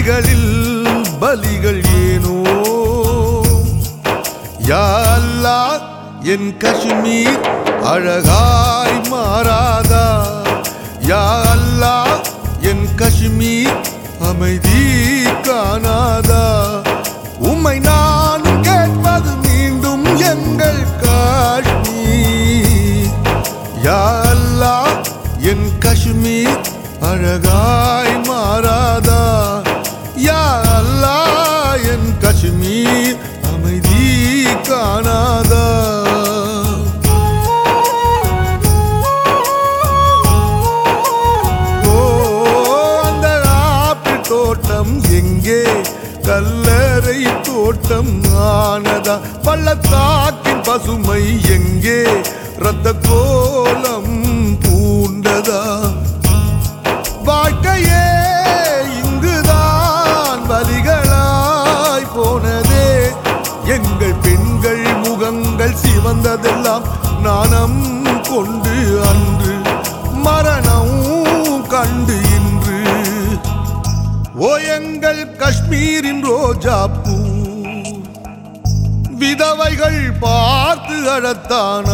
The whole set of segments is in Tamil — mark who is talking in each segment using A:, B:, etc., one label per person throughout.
A: கைகளில் பலிகள் ஏனோ யா அல்லாஹ் என் காஷ்மீர் அழகாய் மாறாதா யா அல்லாஹ் என் காஷ்மீர் அமைதி காணாதா உம்மை நான் கேட்பது மீண்டும் எங்கள் காஷ்மீர் யா அல்லாஹ் என் காஷ்மீர் அழகாய் மாறாதா யா அல்லாஹ் என் காஷ்மீர் அமைதி காணாதா தோட்டம் எங்கே கல்லறை தோட்டம் ஆனதா பள்ளத்தாக்கின் பசுமை எங்கே இரத்த கோலம் பூண்டதா வாழ்க்கையே இங்குதான் வலிகளாய் போனதே எங்கள் பெண்கள் முகங்கள் சிவந்ததெல்லாம் நாணம் கொண்டு அன்று மரணம் கண்டு இன்று ஓ எங்கள் காஷ்மீரின் ரோஜா பூ விதவைகள் பார்த்து அழத்தானா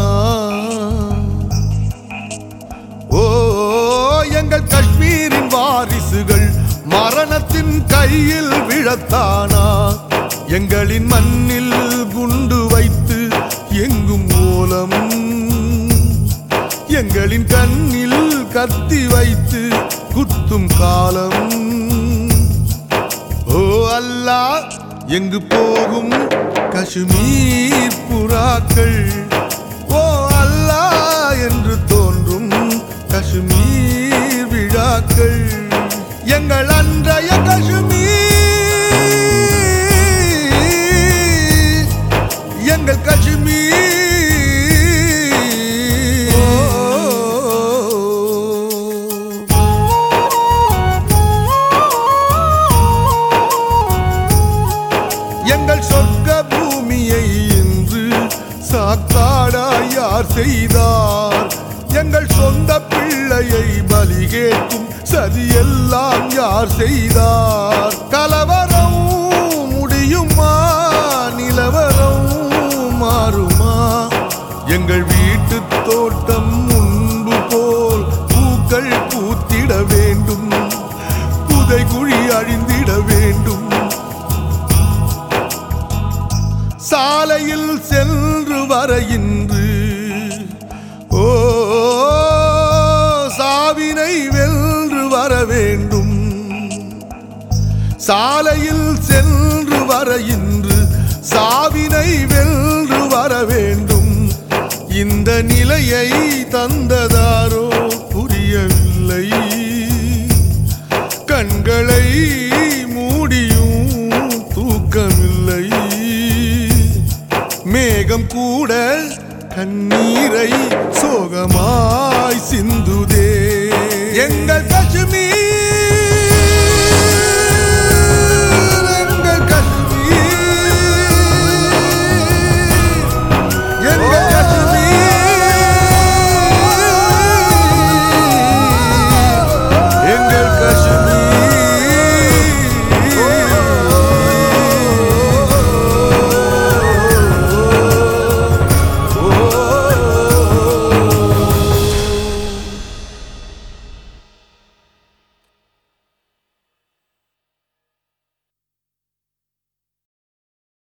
A: ஓ எங்கள் காஷ்மீரின் வாரிசுகள் மரணத்தின் கையில் விழத்தானா எங்களின் மண்ணில் குண்டு வைத்து எங்கும் ஓலம் எங்களின் கண்ணில் கத்தி வைத்து குத்தும் காலம் ஓ அல்லாஹ் எங்கு போகும் காஷ்மீர் புறாக்கள் ஓ அல்லாஹ் என்று தோன்றும் காஷ்மீர் விழாக்கள் எங்கள் அன்றைய காஷ்மீர் எங்கள் காஷ்மீர் எங்கள் சொர்க்க பூமியை இன்று சாக்காடா யார் செய்தார் எங்கள் சொந்த பிள்ளையை பலி கேட்கும் சதியெல்லாம் யார் செய்தார் கலவரம் முடியுமா நிலவரம் மாறுமா எங்கள் வீட்டு தோட்டம் முன்பு போல் பூக்கள் பூத்திட வேண்டும் புதைகுழி அழிந்திட வேண்டும் சாலையில் சென்று வர இன்று ஓ சாவினை வென்று வர வேண்டும் சாலையில் சென்று வர இன்று சாவினை வென்று வர வேண்டும் இந்த நிலையை தந்ததாரோ